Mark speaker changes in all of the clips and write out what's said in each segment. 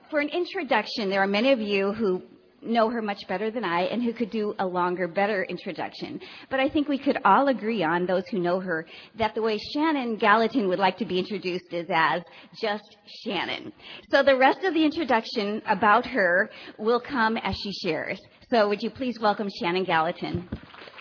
Speaker 1: for an introduction, there are many of you who know her much better than I and who could do a longer, better introduction. But I think we could all agree on, those who know her, that the way Shannon Gallatin would like to be introduced is as just Shannon. So the rest of the introduction about her will come as she shares. So would you please welcome Shannon Gallatin.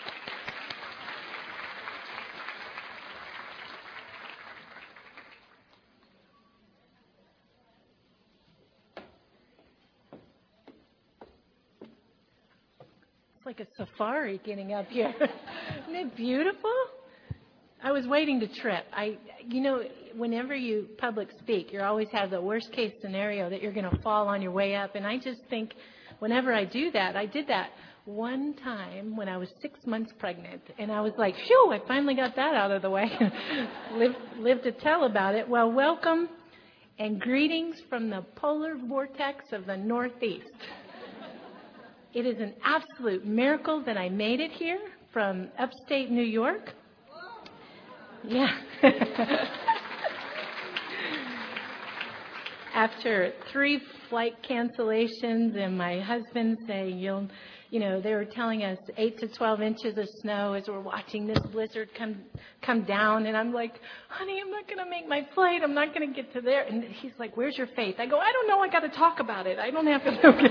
Speaker 2: Like a safari getting up here. Isn't it beautiful? I was waiting to trip. Whenever you public speak, you always have the worst case scenario that you're going to fall on your way up. And I just think whenever I do that, I did that one time when I was 6 months pregnant. And I was like, phew, I finally got that out of the way. Live to tell about it. Well, welcome and greetings from the polar vortex of the Northeast. It is an absolute miracle that I made it here from upstate New York. Yeah. After 3 flight cancellations and my husband saying, they were telling us 8 to 12 inches of snow as we're watching this blizzard come down. And I'm like, honey, I'm not going to make my flight. I'm not going to get to there. And he's like, where's your faith? I go, I don't know. I got to talk about it. I don't have to know.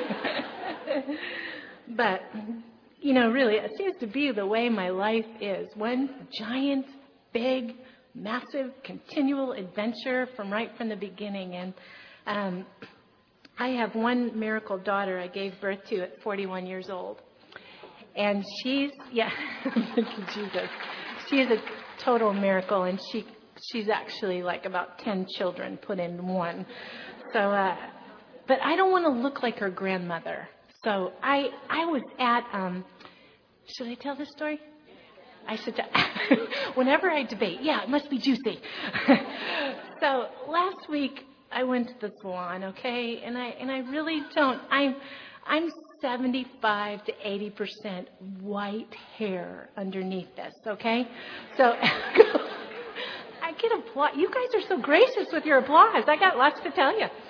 Speaker 2: But, really, it seems to be the way my life is. One giant, big, massive, continual adventure right from the beginning. And I have one miracle daughter I gave birth to at 41 years old. And she's, thank you, Jesus. She is a total miracle, and she's actually like about 10 children put in one. So, but I don't want to look like her grandmother. So I was at, should I tell this story? I should tell. Whenever I debate, it must be juicy. So last week I went to the salon, okay, and I really don't. I'm 75 to 80% white hair underneath this, okay? So I get applause. You guys are so gracious with your applause. I got lots to tell you.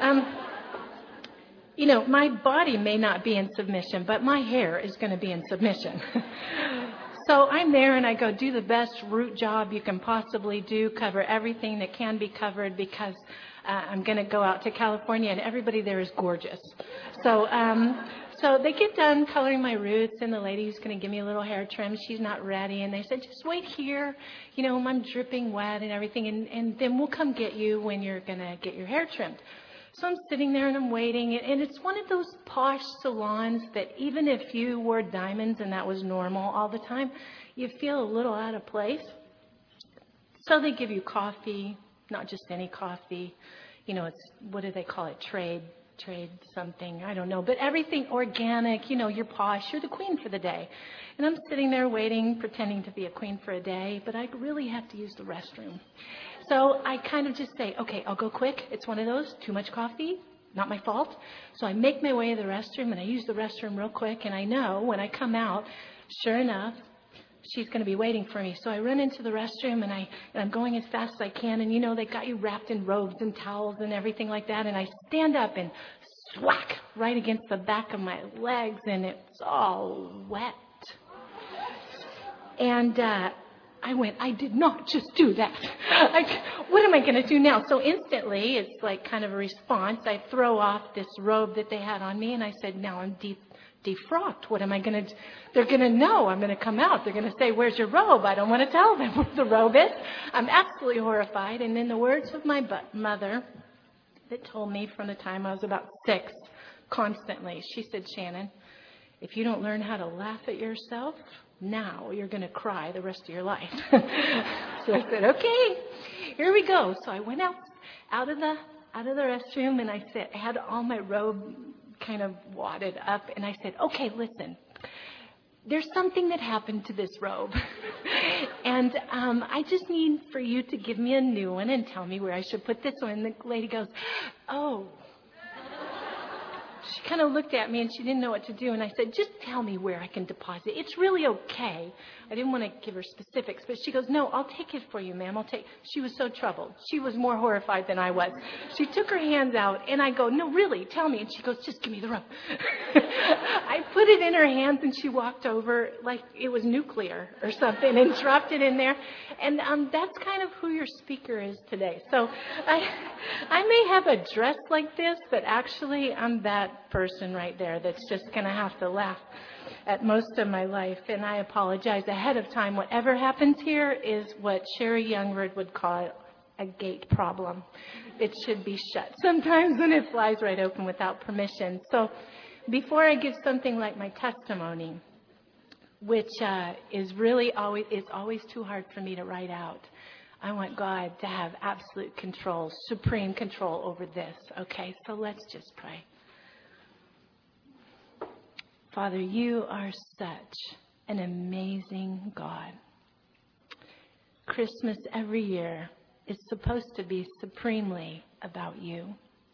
Speaker 2: My body may not be in submission, but my hair is going to be in submission. So I'm there and I go, do the best root job you can possibly do, cover everything that can be covered because I'm going to go out to California and everybody there is gorgeous. So they get done coloring my roots and the lady who's going to give me a little hair trim, she's not ready. And they said, just wait here. I'm dripping wet and everything. And then we'll come get you when you're going to get your hair trimmed. So I'm sitting there and I'm waiting, and it's one of those posh salons that even if you wore diamonds and that was normal all the time, you feel a little out of place. So they give you coffee, not just any coffee. It's, what do they call it? Trade something. I don't know. But everything organic, you're posh. You're the queen for the day. And I'm sitting there waiting, pretending to be a queen for a day, but I really have to use the restroom. So I kind of just say, okay, I'll go quick. It's one of those, too much coffee, not my fault. So I make my way to the restroom, and I use the restroom real quick. And I know when I come out, sure enough, she's going to be waiting for me. So I run into the restroom, and I'm going as fast as I can. And, they got you wrapped in robes and towels and everything like that. And I stand up and swack right against the back of my legs, and it's all wet. And I went, I did not just do that. What am I going to do now? So instantly, it's like kind of a response. I throw off this robe that they had on me, and I said, now I'm defrocked. What am I going to do? They're going to know I'm going to come out. They're going to say, where's your robe? I don't want to tell them where the robe is. I'm absolutely horrified. And in the words of my mother that told me from the time I was about 6, constantly, she said, Shannon, if you don't learn how to laugh at yourself, now you're going to cry the rest of your life. So I said, okay, here we go. So I went out of the restroom, and I had all my robe kind of wadded up, and I said, okay, listen, there's something that happened to this robe, and I just need for you to give me a new one and tell me where I should put this one. And the lady goes, oh, she kind of looked at me and she didn't know what to do. And I said, just tell me where I can deposit. It's really okay. I didn't want to give her specifics, but she goes, no, I'll take it for you, ma'am. She was so troubled. She was more horrified than I was. She took her hands out and I go, no, really, tell me. And she goes, just give me the rope. I put it in her hands and she walked over like it was nuclear or something and dropped it in there. And that's kind of who your speaker is today. So I may have a dress like this, but actually I'm that person right there that's just going to have to laugh at most of my life. And I apologize ahead of time. Whatever happens here is what Sherry Youngward would call a gate problem. It should be shut sometimes when it flies right open without permission. So before I give something like my testimony, which is really it's always too hard for me to write out, I want God to have absolute control, supreme control over this. Okay, so let's just pray. Father, you are such an amazing God. Christmas every year is supposed to be supremely about you.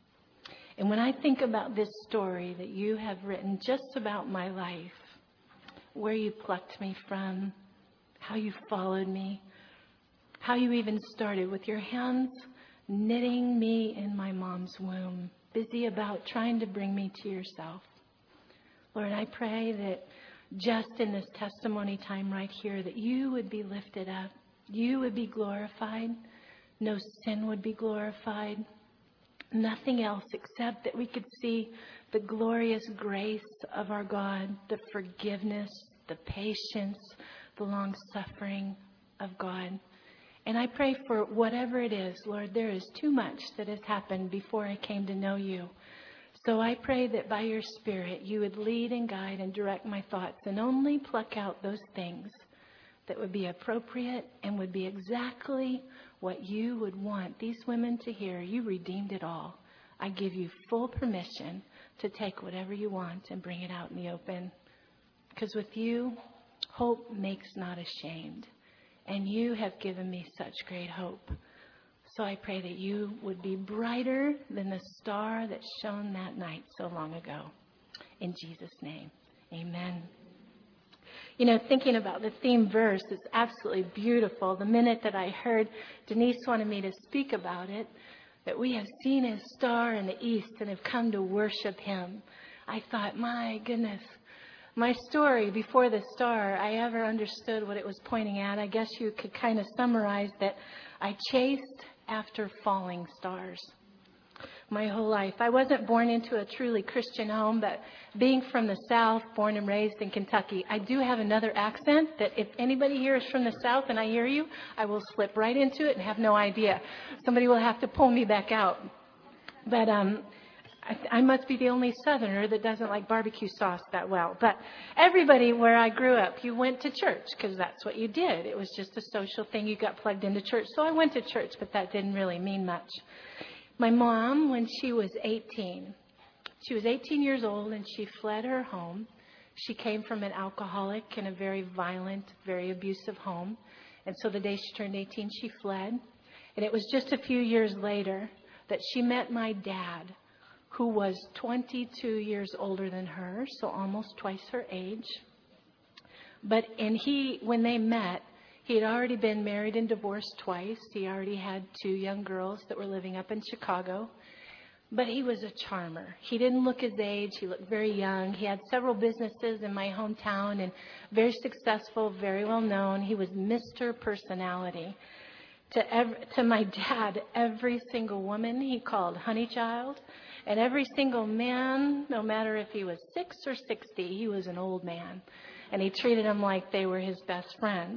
Speaker 2: And when I think about this story that you have written just about my life, where you plucked me from, how you followed me, how you even started with your hands knitting me in my mom's womb, busy about trying to bring me to yourself. Lord, I pray that just in this testimony time right here, that you would be lifted up, you would be glorified, no sin would be glorified, nothing else except that we could see the glorious grace of our God, the forgiveness, the patience, the long suffering of God. And I pray for whatever it is, Lord, there is too much that has happened before I came to know you. So I pray that by your Spirit, you would lead and guide and direct my thoughts and only pluck out those things that would be appropriate and would be exactly what you would want these women to hear. You redeemed it all. I give you full permission to take whatever you want and bring it out in the open. Because with you, hope makes not ashamed. And you have given me such great hope. So I pray that you would be brighter than the star that shone that night so long ago. In Jesus' name, amen. You know, thinking about the theme verse is absolutely beautiful. The minute that I heard Denise wanted me to speak about it, that we have seen his star in the east and have come to worship him, I thought, my goodness, my story before the star, I ever understood what it was pointing at. I guess you could kind of summarize that I chased after falling stars my whole life. I wasn't born into a truly Christian home, but being from the South, born and raised in Kentucky, I do have another accent that if anybody here is from the South and I hear you, I will slip right into it and have no idea. Somebody will have to pull me back out. But I must be the only Southerner that doesn't like barbecue sauce that well. But everybody where I grew up, you went to church because that's what you did. It was just a social thing. You got plugged into church. So I went to church, but that didn't really mean much. My mom, when she was 18 years old and she fled her home. She came from an alcoholic and a very violent, very abusive home. And so the day she turned 18, she fled. And it was just a few years later that she met my dad, who was 22 years older than her, so almost twice her age. When they met, he had already been married and divorced twice. He already had 2 young girls that were living up in Chicago. But he was a charmer. He didn't look his age. He looked very young. He had several businesses in my hometown and very successful, very well known. He was Mr. Personality. To my dad, every single woman he called honey child. And every single man, no matter if he was 6 or 60, he was an old man. And he treated them like they were his best friends.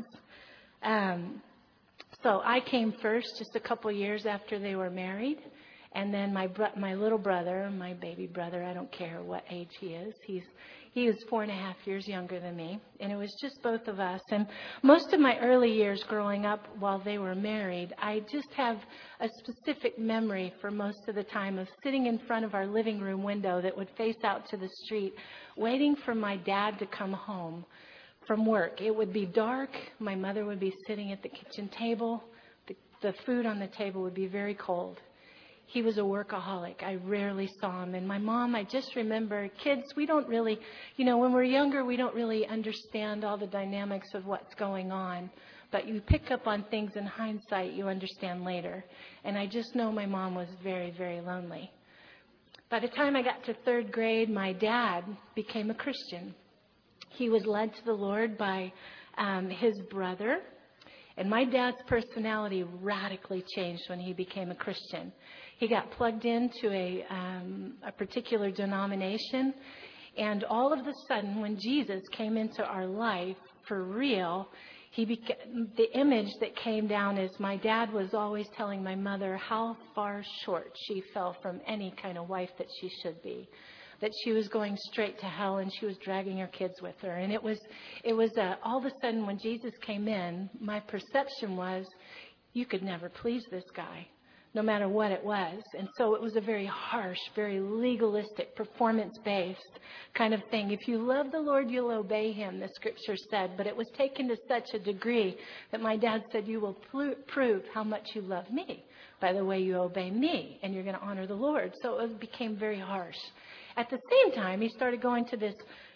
Speaker 2: So I came first, just a couple years after they were married. And then my little brother, my baby brother, I don't care what age he is. He was 4.5 years younger than me. And it was just both of us. And most of my early years growing up while they were married, I just have a specific memory for most of the time of sitting in front of our living room window that would face out to the street, waiting for my dad to come home from work. It would be dark. My mother would be sitting at the kitchen table. The food on the table would be very cold. He was a workaholic. I rarely saw him. And my mom, I just remember, kids, we don't really, when we're younger, we don't really understand all the dynamics of what's going on. But you pick up on things in hindsight, you understand later. And I just know my mom was very, very lonely. By the time I got to third grade, my dad became a Christian. He was led to the Lord by his brother. And my dad's personality radically changed when he became a Christian. He got plugged into a particular denomination. And all of a sudden, when Jesus came into our life for real, the image that came down is my dad was always telling my mother how far short she fell from any kind of wife that she should be. That she was going straight to hell and she was dragging her kids with her. And it was all of a sudden when Jesus came in, my perception was you could never please this guy, no matter what it was. And so it was a very harsh, very legalistic, performance-based kind of thing. If you love the Lord, you'll obey him, the scripture said. But it was taken to such a degree that my dad said, you will prove how much you love me by the way you obey me, and you're going to honor the Lord. So it became very harsh. At the same time, he started going to this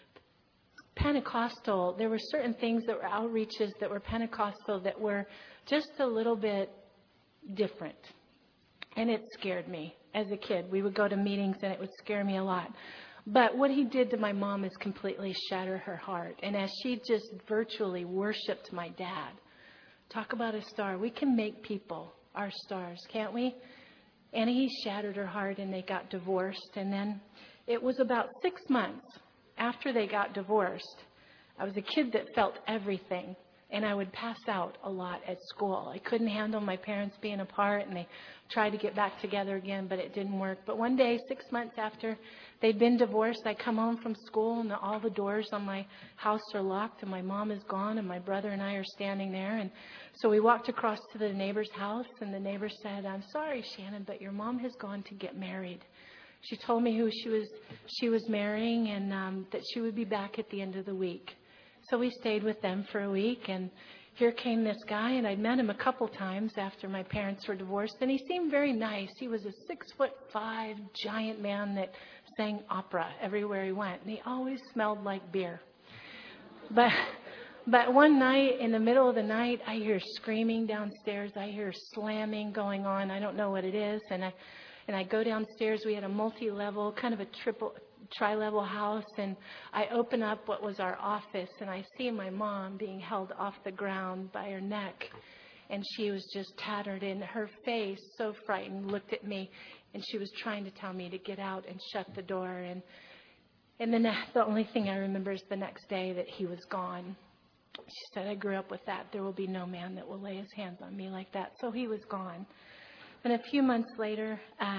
Speaker 2: Pentecostal. There were certain things that were outreaches that were Pentecostal that were just a little bit different. And it scared me as a kid. We would go to meetings and it would scare me a lot. But what he did to my mom is completely shatter her heart. And as she just virtually worshiped my dad, talk about a star. We can make people our stars, can't we? And he shattered her heart and they got divorced. And then it was about 6 months after they got divorced. I was a kid that felt everything. And I would pass out a lot at school. I couldn't handle my parents being apart, and they tried to get back together again, but it didn't work. But one day, 6 months after they'd been divorced, I come home from school, and all the doors on my house are locked, and my mom is gone, and my brother and I are standing there. And so we walked across to the neighbor's house, and the neighbor said, "I'm sorry, Shannon, but your mom has gone to get married. She told me who she was marrying, and that she would be back at the end of the week." So we stayed with them for a week, and here came this guy, and I'd met him a couple times after my parents were divorced, and he seemed very nice. He was a 6'5" giant man that sang opera everywhere he went, and he always smelled like beer. But one night, in the middle of the night, I hear screaming downstairs. I hear slamming going on. I don't know what it is, and I go downstairs. We had a multi-level, kind of a tri-level house, and I open up what was our office, and I see my mom being held off the ground by her neck, and she was just tattered, and her face, so frightened, looked at me, and she was trying to tell me to get out and shut the door. And then the only thing I remember is the next day that he was gone. She said, "I grew up with that. There will be no man that will lay his hands on me like that." So he was gone. And a few months later,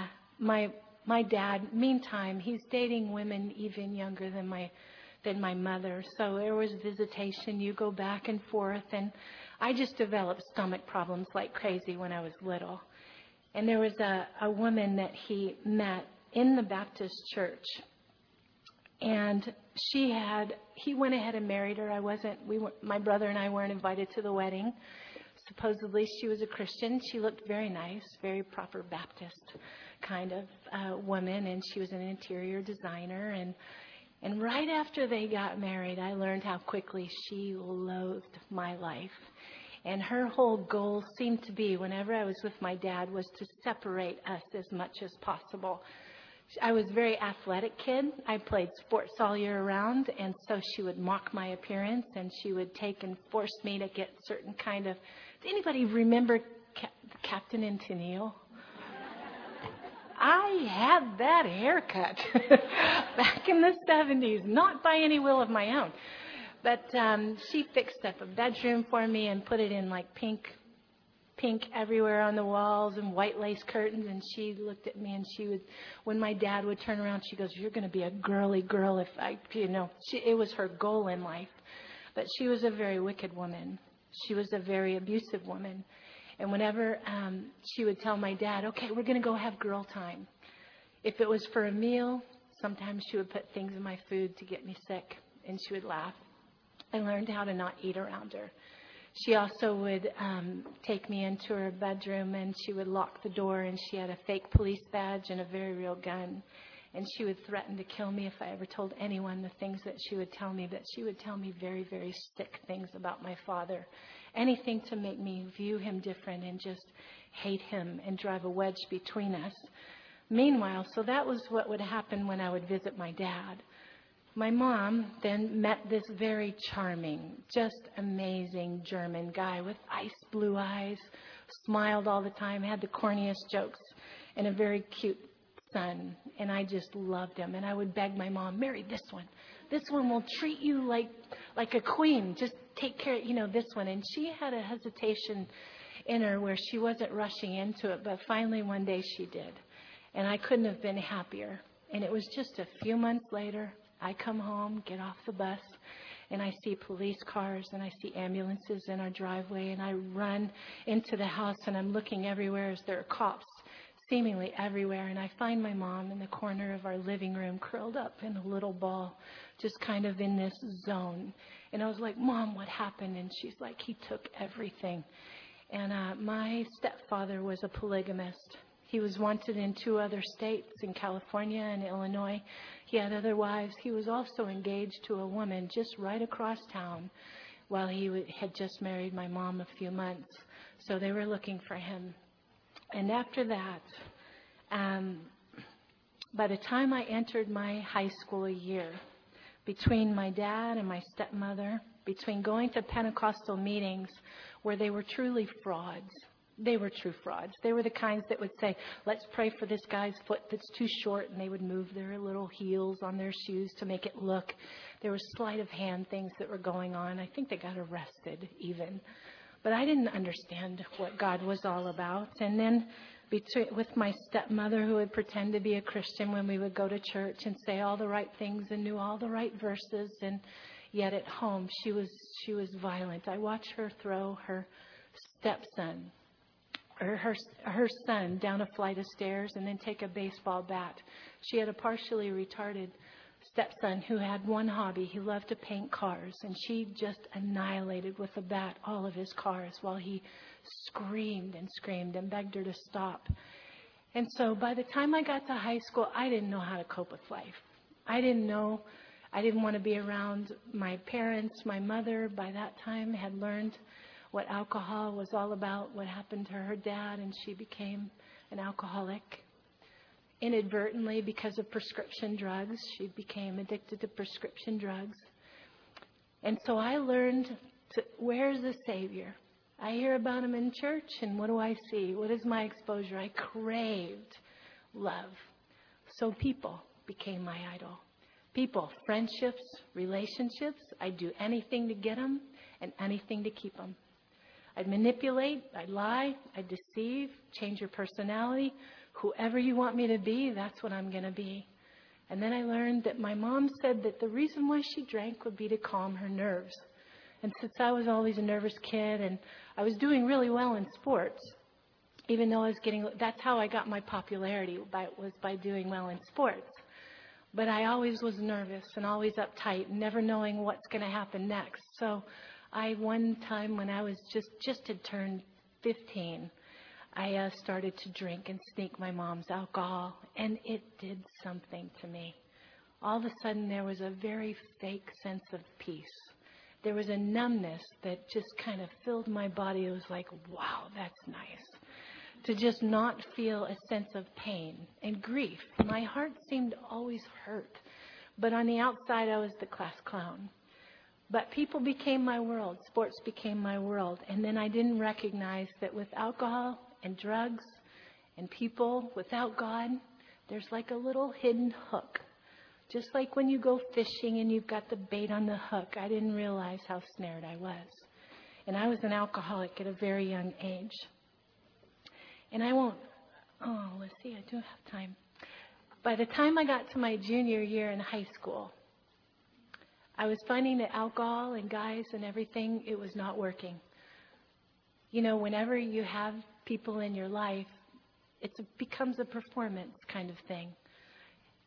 Speaker 2: my dad, meantime, he's dating women even younger than my mother. So there was visitation. You go back and forth. And I just developed stomach problems like crazy when I was little. And there was a woman that he met in the Baptist church. And he went ahead and married her. My brother and I weren't invited to the wedding. Supposedly she was a Christian. She looked very nice, very proper Baptist kind of woman, and she was an interior designer. And right after they got married, I learned how quickly she loathed my life. And her whole goal seemed to be, whenever I was with my dad, was to separate us as much as possible. I was a very athletic kid. I played sports all year round, and so she would mock my appearance, and she would take and force me to get certain kind of... Does anybody remember Captain and Tennille? I had that haircut back in the 70s, not by any will of my own. But she fixed up a bedroom for me and put it in like pink everywhere on the walls and white lace curtains. And she looked at me, and when my dad would turn around, she goes, "You're going to be a girly girl if it was her goal in life. But she was a very wicked woman. She was a very abusive woman. And whenever she would tell my dad, "Okay, we're going to go have girl time." If it was for a meal, sometimes she would put things in my food to get me sick, and she would laugh. I learned how to not eat around her. She also would take me into her bedroom, and she would lock the door, and she had a fake police badge and a very real gun. And she would threaten to kill me if I ever told anyone the things that she would tell me. But she would tell me very, very sick things about my father. Anything to make me view him different and just hate him and drive a wedge between us. Meanwhile, so that was what would happen when I would visit my dad. My mom then met this very charming, just amazing German guy with ice blue eyes, smiled all the time, had the corniest jokes, and a very cute son. And I just loved him. And I would beg my mom, marry this one. This one will treat you like a queen. Just take care of, this one. And she had a hesitation in her where she wasn't rushing into it. But finally one day she did. And I couldn't have been happier. And it was just a few months later, I come home, get off the bus, and I see police cars and I see ambulances in our driveway, and I run into the house and I'm looking everywhere as there are cops seemingly everywhere, and I find my mom in the corner of our living room curled up in a little ball, just kind of in this zone. And I was like, Mom, what happened? And she's like, he took everything. And my stepfather was a polygamist. He was wanted in 2 other states, in California and Illinois. He had other wives. He was also engaged to a woman just right across town while he had just married my mom a few months. So they were looking for him. And after that, by the time I entered my high school year, between my dad and my stepmother, between going to Pentecostal meetings where they were truly frauds, they were true frauds. They were the kinds that would say, let's pray for this guy's foot that's too short, and they would move their little heels on their shoes to make it look. There were sleight of hand things that were going on. I think they got arrested even. But I didn't understand what God was all about. And then with my stepmother, who would pretend to be a Christian when we would go to church and say all the right things and knew all the right verses, and yet at home she was violent. I watched her throw her stepson, or her son, down a flight of stairs and then take a baseball bat. She had a partially retarded stepson who had one hobby. He loved to paint cars, and she just annihilated with a bat all of his cars while he screamed and begged her to stop. And so by the time I got to high school, I didn't know how to cope with life. I didn't want to be around my parents. My mother by that time had learned what alcohol was all about, what happened to her dad, and she became an alcoholic. Inadvertently, because of prescription drugs, she became addicted to prescription drugs. And so I learned, where's the Savior? I hear about him in church, and what do I see? What is my exposure? I craved love. So people became my idol. People, friendships, relationships. I'd do anything to get them and anything to keep them. I'd manipulate, I'd lie, I'd deceive, change your personality. Whoever you want me to be, that's what I'm going to be. And then I learned that my mom said that the reason why she drank would be to calm her nerves. And since I was always a nervous kid and I was doing really well in sports, even though that's how I got my popularity, was by doing well in sports. But I always was nervous and always uptight, never knowing what's going to happen next. So one time when I was just had turned 15, I started to drink and sneak my mom's alcohol, and it did something to me. All of a sudden, there was a very fake sense of peace. There was a numbness that just kind of filled my body. It was like, wow, that's nice. To just not feel a sense of pain and grief. My heart seemed to always hurt, but on the outside, I was the class clown. But people became my world. Sports became my world. And then I didn't recognize that with alcohol and drugs and people, without God, there's like a little hidden hook. Just like when you go fishing and you've got the bait on the hook, I didn't realize how snared I was. And I was an alcoholic at a very young age. And I do have time. By the time I got to my junior year in high school, I was finding that alcohol and guys and everything, it was not working. You know, whenever you have people in your life, it becomes a performance kind of thing.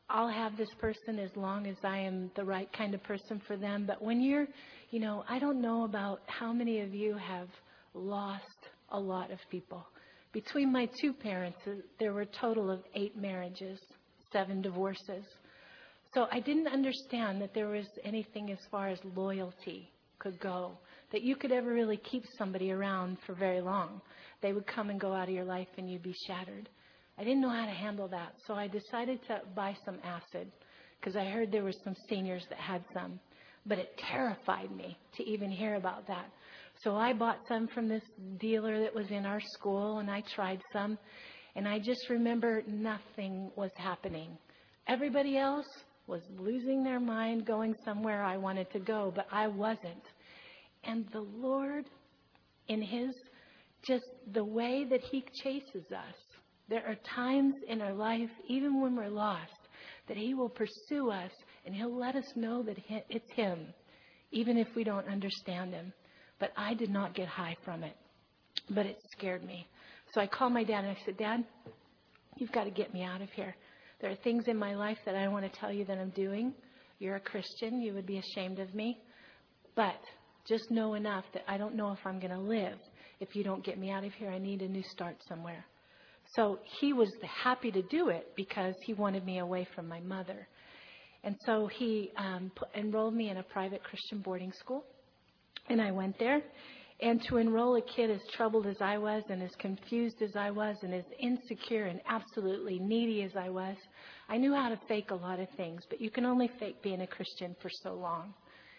Speaker 2: I'll have this person as long as I am the right kind of person for them. But when you're, I don't know about how many of you have lost a lot of people. Between my two parents, there were a total of 8 marriages, 7 divorces. So I didn't understand that there was anything as far as loyalty could go, that you could ever really keep somebody around for very long. They would come and go out of your life and you'd be shattered. I didn't know how to handle that, so I decided to buy some acid because I heard there were some seniors that had some, but it terrified me to even hear about that. So I bought some from this dealer that was in our school, and I tried some, and I just remember nothing was happening. Everybody else was losing their mind, going somewhere I wanted to go, but I wasn't. And the Lord, in just the way that He chases us, there are times in our life, even when we're lost, that He will pursue us and He'll let us know that it's Him, even if we don't understand Him. But I did not get high from it, but it scared me. So I called my dad and I said, Dad, you've got to get me out of here. There are things in my life that I want to tell you that I'm doing. You're a Christian. You would be ashamed of me. But just know enough that I don't know if I'm going to live if you don't get me out of here. I need a new start somewhere. So he was happy to do it because he wanted me away from my mother. And so he enrolled me in a private Christian boarding school. And I went there. And to enroll a kid as troubled as I was and as confused as I was and as insecure and absolutely needy as I was, I knew how to fake a lot of things. But you can only fake being a Christian for so long.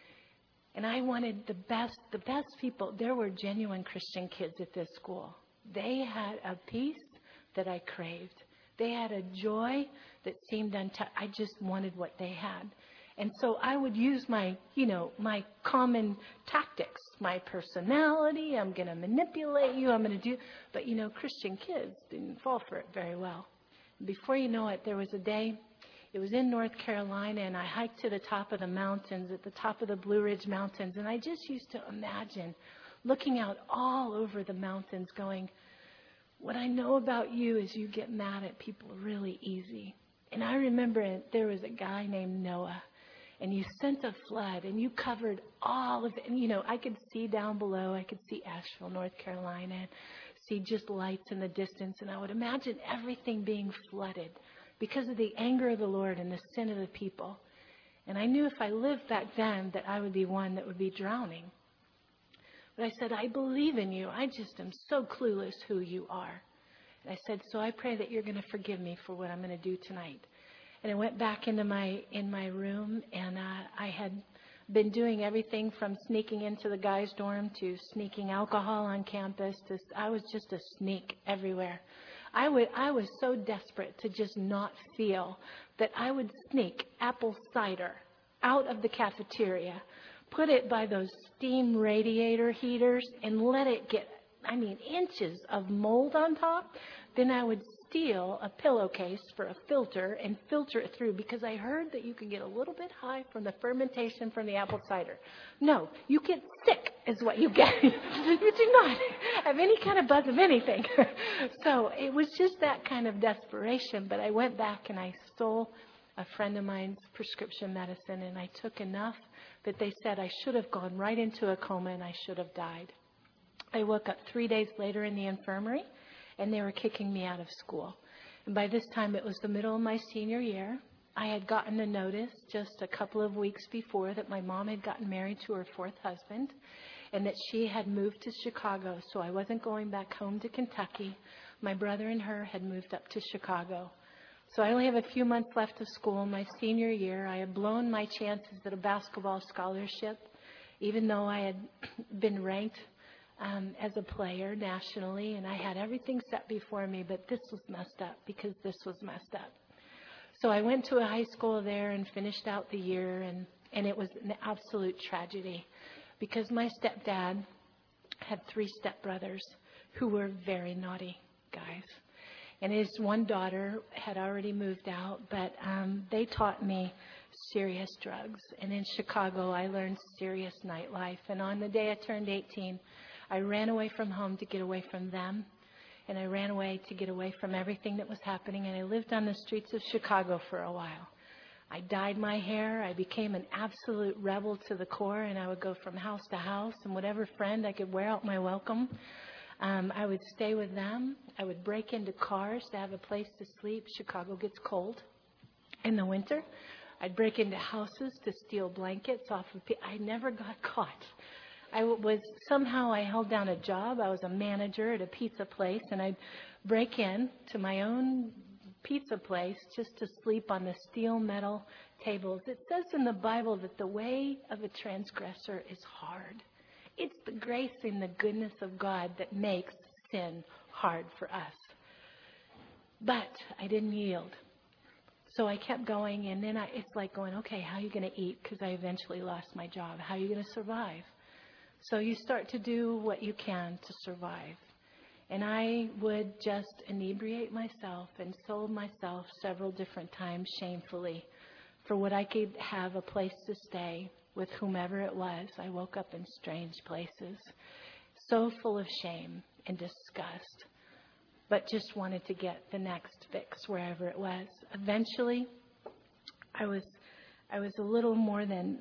Speaker 2: And I wanted the best people. There were genuine Christian kids at this school. They had a peace that I craved. They had a joy that seemed untouched. I just wanted what they had. And so I would use my common tactics, my personality. I'm going to manipulate you. I'm going to do. But, Christian kids didn't fall for it very well. Before you know it, there was a day, it was in North Carolina, and I hiked to the top of the mountains, at the top of the Blue Ridge Mountains. And I just used to imagine looking out all over the mountains going, what I know about you is you get mad at people really easy. And I remember there was a guy named Noah, and you sent a flood, and you covered all of it. And, I could see down below. I could see Asheville, North Carolina, and see just lights in the distance. And I would imagine everything being flooded because of the anger of the Lord and the sin of the people. And I knew if I lived back then that I would be one that would be drowning. But I said, I believe in you. I just am so clueless who you are. And I said, so I pray that you're going to forgive me for what I'm going to do tonight. And I went back in my room, and I had been doing everything from sneaking into the guys' dorm to sneaking alcohol on campus. I was just a sneak everywhere. I was so desperate to just not feel that I would sneak apple cider out of the cafeteria, put it by those steam radiator heaters, and let it get, inches of mold on top. Then I would steal a pillowcase for a filter and filter it through because I heard that you can get a little bit high from the fermentation from the apple cider. No, you get sick is what you get. You do not have any kind of buzz of anything. So it was just that kind of desperation. But I went back and I stole a friend of mine's prescription medicine, and I took enough that they said I should have gone right into a coma and I should have died. I woke up 3 days later in the infirmary, and they were kicking me out of school. And by this time, it was the middle of my senior year. I had gotten a notice just a couple of weeks before that my mom had gotten married to her 4th husband and that she had moved to Chicago, so I wasn't going back home to Kentucky. My brother and her had moved up to Chicago. So I only have a few months left of school. My senior year, I had blown my chances at a basketball scholarship, even though I had been ranked as a player nationally, and I had everything set before me, but this was messed up because this was messed up. So I went to a high school there and finished out the year, and it was an absolute tragedy because my stepdad had 3 stepbrothers who were very naughty guys. And his one daughter had already moved out, but they taught me serious drugs. And in Chicago, I learned serious nightlife. And on the day I turned 18, I ran away from home to get away from them. And I ran away to get away from everything that was happening. And I lived on the streets of Chicago for a while. I dyed my hair. I became an absolute rebel to the core, and I would go from house to house, and whatever friend I could wear out my welcome, I would stay with them. I would break into cars to have a place to sleep. Chicago gets cold in the winter. I'd break into houses to steal blankets off of people. I never got caught. Somehow I held down a job. I was a manager at a pizza place, and I'd break in to my own pizza place just to sleep on the steel metal tables. It says in the Bible that the way of a transgressor is hard. It's the grace and the goodness of God that makes sin hard for us. But I didn't yield. So I kept going, and then it's like going, okay, how are you going to eat? Because I eventually lost my job. How are you going to survive? So you start to do what you can to survive. And I would just inebriate myself and sold myself several different times shamefully for what I could have a place to stay with whomever it was. I woke up in strange places, so full of shame and disgust, but just wanted to get the next fix wherever it was. Eventually, I was a little more than,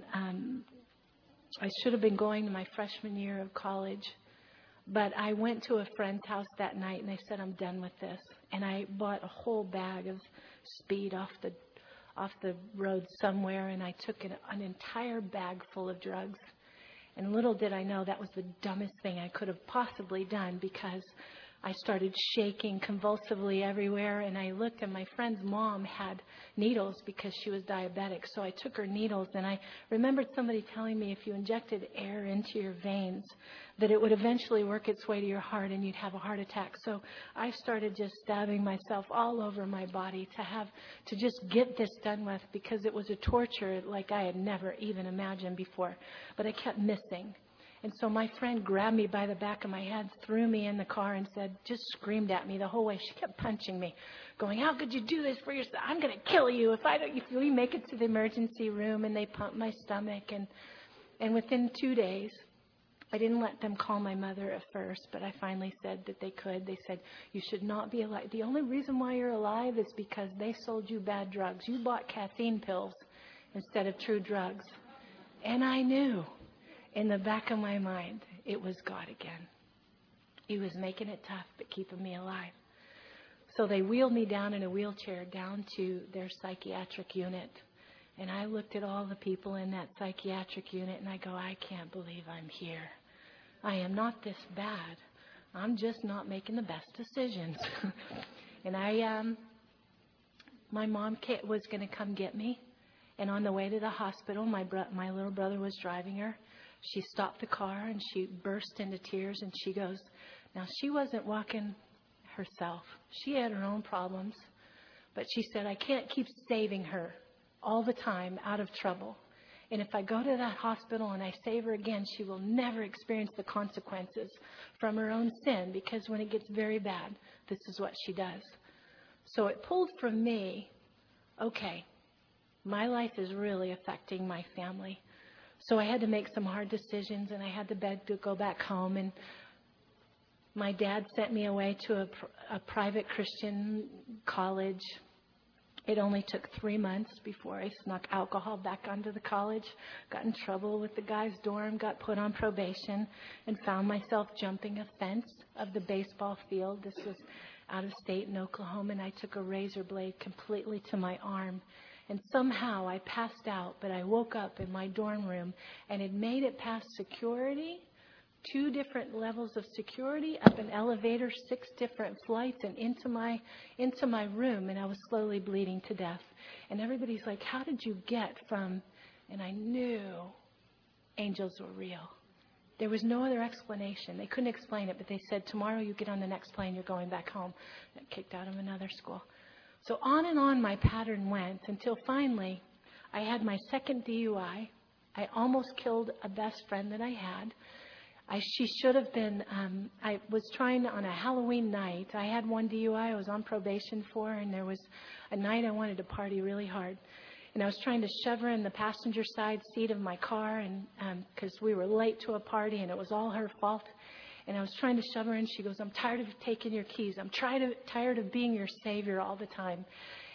Speaker 2: I should have been going to my freshman year of college. But I went to a friend's house that night, and they said, I'm done with this. And I bought a whole bag of speed off the road somewhere, and I took an entire bag full of drugs. And little did I know that was the dumbest thing I could have possibly done, because I started shaking convulsively everywhere, and I looked, and my friend's mom had needles because she was diabetic. So I took her needles, and I remembered somebody telling me if you injected air into your veins, that it would eventually work its way to your heart and you'd have a heart attack. So I started just stabbing myself all over my body to just get this done with, because it was a torture like I had never even imagined before. But I kept missing. And so my friend grabbed me by the back of my head, threw me in the car, and just screamed at me the whole way. She kept punching me, going, how could you do this for yourself? I'm going to kill you if we make it to the emergency room. And they pumped my stomach. And within 2 days, I didn't let them call my mother at first, but I finally said that they could. They said, you should not be alive. The only reason why you're alive is because they sold you bad drugs. You bought caffeine pills instead of true drugs. And I knew in the back of my mind, it was God again. He was making it tough, but keeping me alive. So they wheeled me down in a wheelchair down to their psychiatric unit. And I looked at all the people in that psychiatric unit, and I go, I can't believe I'm here. I am not this bad. I'm just not making the best decisions. And my mom was going to come get me. And on the way to the hospital, my little brother was driving her. She stopped the car, and she burst into tears, and she goes, now she wasn't walking herself. She had her own problems. But she said, I can't keep saving her all the time out of trouble. And if I go to that hospital and I save her again, she will never experience the consequences from her own sin, because when it gets very bad, this is what she does. So it pulled from me, okay, my life is really affecting my family. So I had to make some hard decisions, and I had to beg to go back home. And my dad sent me away to a private Christian college. It only took 3 months before I snuck alcohol back onto the college, got in trouble with the guys' dorm, got put on probation, and found myself jumping a fence of the baseball field. This was out of state in Oklahoma, and I took a razor blade completely to my arm. And somehow I passed out, but I woke up in my dorm room and had made it past security, 2 different levels of security, up an elevator, 6 different flights, and into my room, and I was slowly bleeding to death. And everybody's like, how did you get from... And I knew angels were real. There was no other explanation. They couldn't explain it, but they said, tomorrow you get on the next plane, you're going back home. I got kicked out of another school. So on and on my pattern went until finally I had my second DUI. I almost killed a best friend that I had. She should have been, I was trying on a Halloween night. I had 1 DUI I was on probation for, and there was a night I wanted to party really hard. And I was trying to shove her in the passenger side seat of my car, and because we were late to a party, and it was all her fault. And I was trying to shove her in. She goes, I'm tired of taking your keys. I'm tired of being your savior all the time.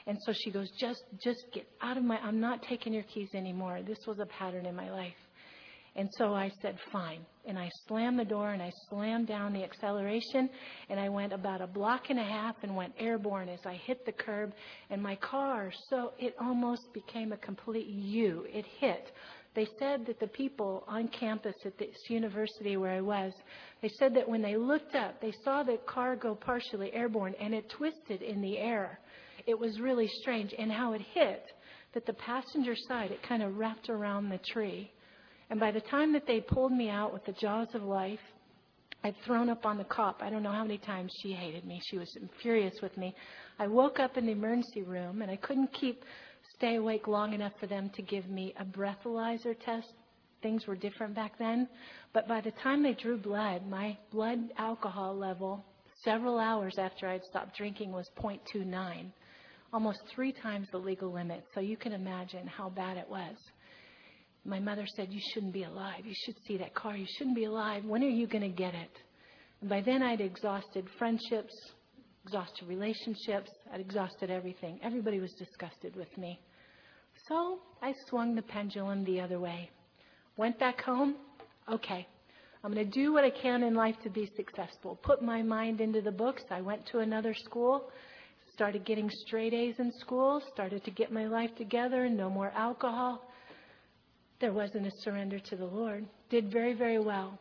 Speaker 2: And so she goes, just get out of I'm not taking your keys anymore. This was a pattern in my life. And so I said, fine. And I slammed the door and I slammed down the acceleration. And I went about a block and a half and went airborne as I hit the curb. And my car, so it almost became a complete U. It hit. They said that the people on campus at this university where I was, they said that when they looked up, they saw the car go partially airborne and it twisted in the air. It was really strange. And how it hit, that the passenger side, it kind of wrapped around the tree. And by the time that they pulled me out with the jaws of life, I'd thrown up on the cop. I don't know how many times she hated me. She was furious with me. I woke up in the emergency room, and I couldn't stay awake long enough for them to give me a breathalyzer test. Things were different back then. But by the time they drew blood, my blood alcohol level, several hours after I'd stopped drinking, was 0.29, almost 3 times the legal limit. So you can imagine how bad it was. My mother said, you shouldn't be alive. You should see that car. You shouldn't be alive. When are you going to get it? And by then I'd exhausted friendships, exhausted relationships. I'd exhausted everything. Everybody was disgusted with me. So I swung the pendulum the other way. Went back home. Okay, I'm going to do what I can in life to be successful. Put my mind into the books. I went to another school. Started getting straight A's in school. Started to get my life together. No more alcohol. There wasn't a surrender to the Lord. Did very, very well.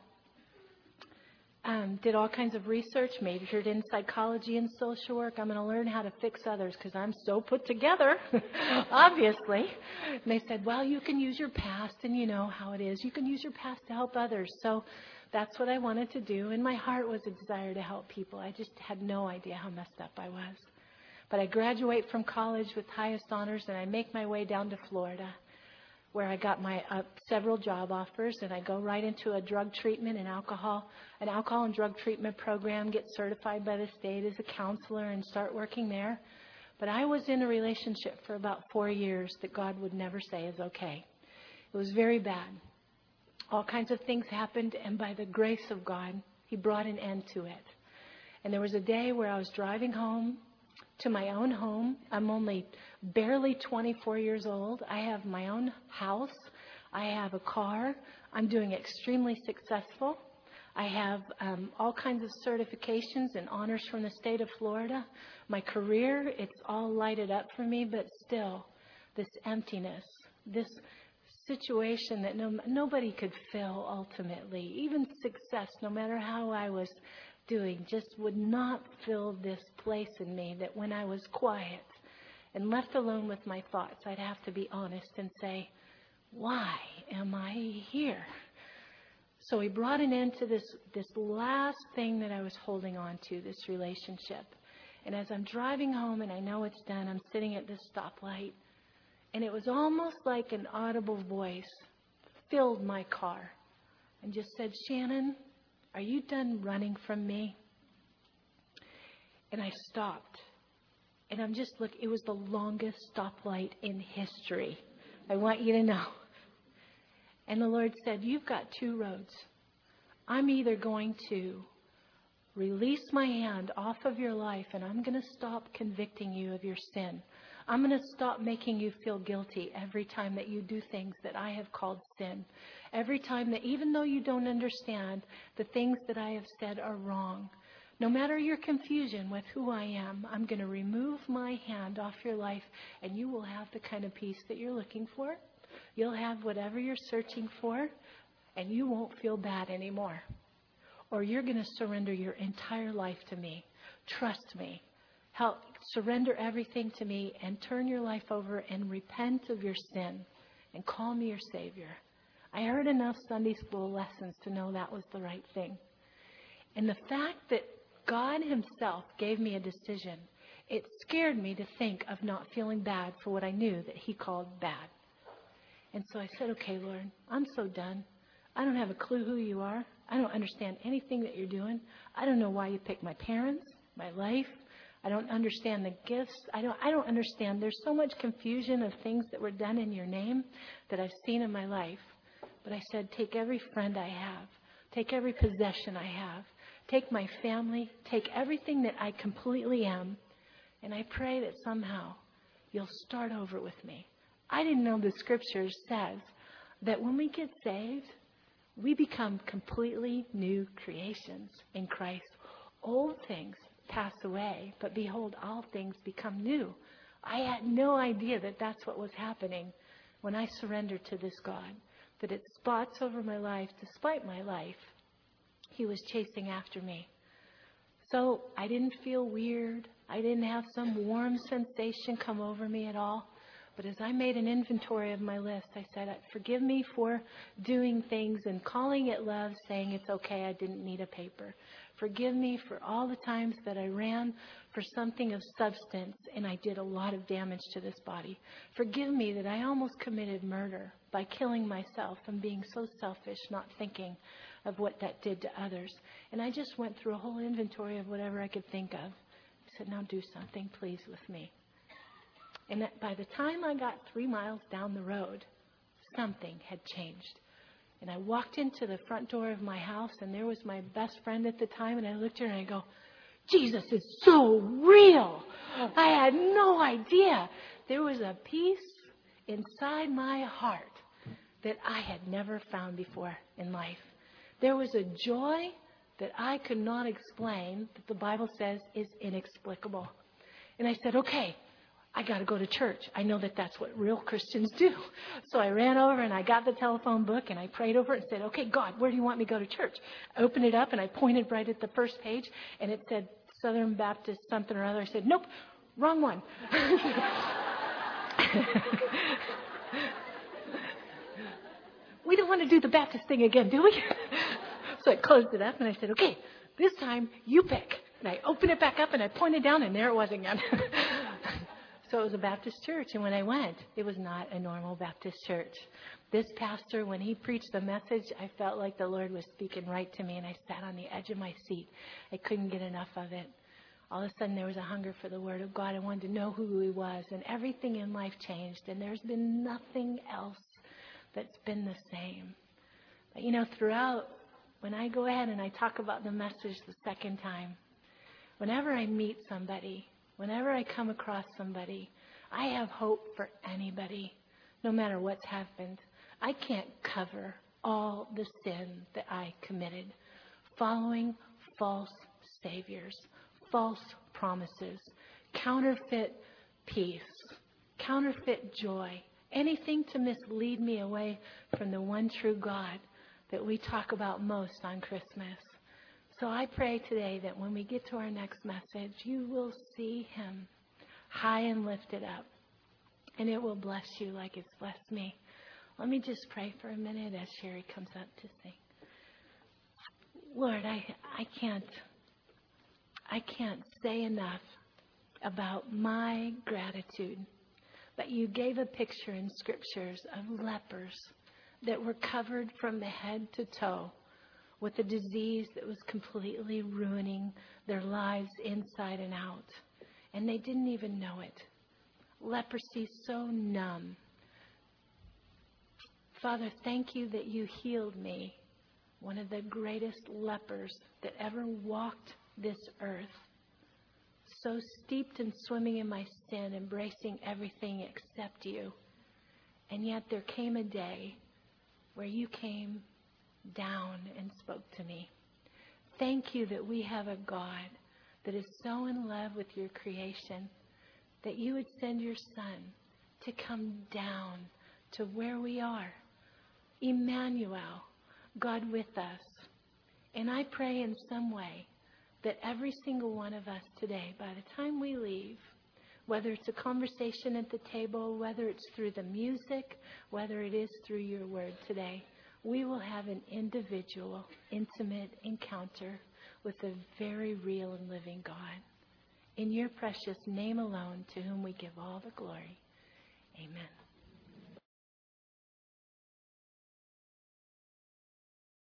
Speaker 2: Did all kinds of research, majored in psychology and social work. I'm going to learn how to fix others because I'm so put together, obviously. And they said, well, you can use your past, and you know how it is. You can use your past to help others. So that's what I wanted to do. In my heart was a desire to help people. I just had no idea how messed up I was. But I graduate from college with highest honors, and I make my way down to Florida, where I got my several job offers, and I go right into a drug treatment and alcohol and drug treatment program, get certified by the state as a counselor and start working there. But I was in a relationship for about 4 years that God would never say is okay. It was very bad. All kinds of things happened, and by the grace of God, He brought an end to it. And there was a day where I was driving home to my own home. I'm only barely 24 years old. I have my own house. I have a car. I'm doing extremely successful. I have all kinds of certifications and honors from the state of Florida. My career, it's all lighted up for me, but still, this emptiness, this situation that nobody could fill ultimately, even success, no matter how I was doing, just would not fill this place in me that when I was quiet and left alone with my thoughts, I'd have to be honest and say, why am I here? So He brought an end to this last thing that I was holding on to, this relationship. And as I'm driving home and I know it's done, I'm sitting at this stoplight, and it was almost like an audible voice filled my car and just said, Shannon, are you done running from me? And I stopped. And I'm just it was the longest stoplight in history. I want you to know. And the Lord said, you've got 2 roads. I'm either going to release my hand off of your life, and I'm going to stop convicting you of your sin. I'm going to stop making you feel guilty every time that you do things that I have called sin. Every time that, even though you don't understand, the things that I have said are wrong. No matter your confusion with who I am, I'm going to remove my hand off your life, and you will have the kind of peace that you're looking for. You'll have whatever you're searching for, and you won't feel bad anymore. Or you're going to surrender your entire life to me. Trust me. Help surrender everything to me and turn your life over and repent of your sin and call me your Savior. I heard enough Sunday school lessons to know that was the right thing. And the fact that God Himself gave me a decision, it scared me to think of not feeling bad for what I knew that He called bad. And so I said, okay, Lord, I'm so done. I don't have a clue who you are. I don't understand anything that you're doing. I don't know why you picked my parents, my life. I don't understand the gifts. I don't understand. There's so much confusion of things that were done in your name that I've seen in my life. But I said, take every friend I have. Take every possession I have. Take my family. Take everything that I completely am. And I pray that somehow you'll start over with me. I didn't know the scripture says that when we get saved, we become completely new creations in Christ. Old things pass away, but behold, all things become new. I had no idea that that's what was happening when I surrendered to this God, that it spots over my life, despite my life, He was chasing after me. So I didn't feel weird. I didn't have some warm sensation come over me at all. But as I made an inventory of my list, I said, forgive me for doing things and calling it love, saying it's okay, I didn't need a paper. Forgive me for all the times that I ran for something of substance and I did a lot of damage to this body. Forgive me that I almost committed murder by killing myself and being so selfish, not thinking of what that did to others. And I just went through a whole inventory of whatever I could think of. I said, now do something, please, with me. And by the time I got 3 miles down the road, something had changed. And I walked into the front door of my house, and there was my best friend at the time, and I looked at her and I go, Jesus is so real. I had no idea. There was a peace inside my heart that I had never found before in life. There was a joy that I could not explain, that the Bible says is inexplicable. And I said, okay, I got to go to church. I know that that's what real Christians do. So I ran over and I got the telephone book and I prayed over it and said, okay, God, where do you want me to go to church? I opened it up and I pointed right at the first page and it said Southern Baptist something or other. I said, nope, wrong one. We don't want to do the Baptist thing again, do we? So I closed it up and I said, okay, this time you pick. And I opened it back up and I pointed down and there it was again. So it was a Baptist church. And when I went, it was not a normal Baptist church. This pastor, when he preached the message, I felt like the Lord was speaking right to me. And I sat on the edge of my seat. I couldn't get enough of it. All of a sudden, there was a hunger for the Word of God. I wanted to know who He was. And everything in life changed. And there's been nothing else that's been the same. But, you know, throughout, when I go ahead and I talk about the message the second time, whenever I meet somebody, whenever I come across somebody, I have hope for anybody, no matter what's happened. I can't cover all the sin that I committed, following false saviors, false promises, counterfeit peace, counterfeit joy, anything to mislead me away from the one true God that we talk about most on Christmas. So I pray today that when we get to our next message, you will see Him high and lifted up. And it will bless you like it's blessed me. Let me just pray for a minute as Sherry comes up to sing. Lord, I can't say enough about my gratitude that you gave a picture in scriptures of lepers that were covered from the head to toe with a disease that was completely ruining their lives inside and out. And they didn't even know it. Leprosy so numb. Father, thank you that you healed me, one of the greatest lepers that ever walked this earth. So steeped and swimming in my sin, embracing everything except you. And yet there came a day where you came down and spoke to me. Thank you that we have a God that is so in love with your creation that you would send your Son to come down to where we are. Emmanuel, God with us. And I pray in some way that every single one of us today, by the time we leave, whether it's a conversation at the table, whether it's through the music, whether it is through your word today, we will have an individual, intimate encounter with a very real and living God. In your precious name alone, to whom we give all the glory. Amen.